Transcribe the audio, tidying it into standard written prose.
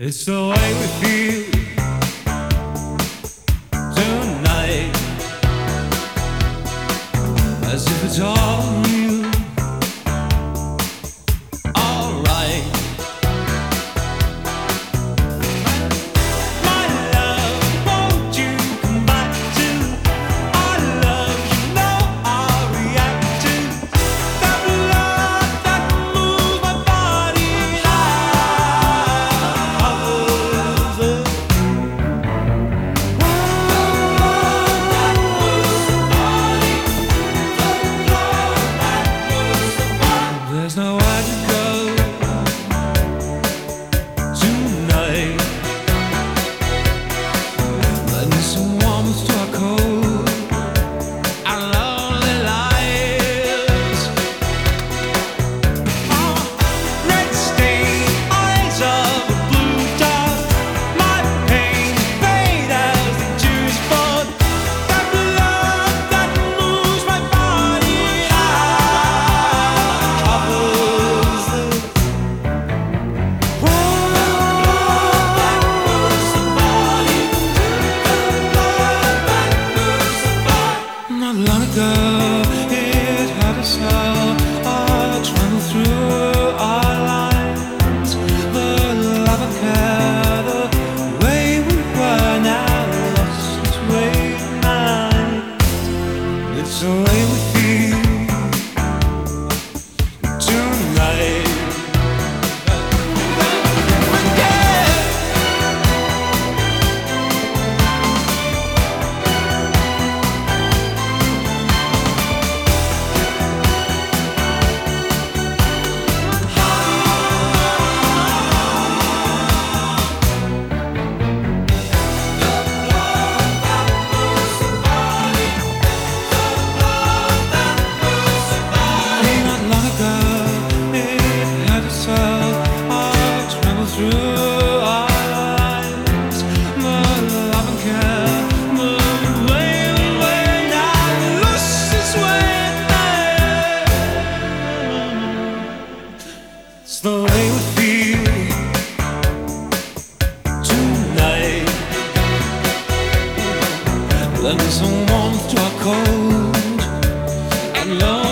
It's the way we feel tonight, as if it's all real, alright. My love, won't you come back to our love? You know I'll react to that love that moves my body. There's nowhere to go tonight. I need some warmth to our cold and lonely lives. Red stained eyes of a blue dot. My pain fade as the juice poured. That love that moves my body. Not long ago, it had us all travel through our lines. The love and care, the way we were now lost its way behind. It's the way we feel tonight. Not long ago, it had us all travel through our lives. The love and care, the way we were now lost its way. It's the way we feel tonight. Lend some warmth to our cold and lonely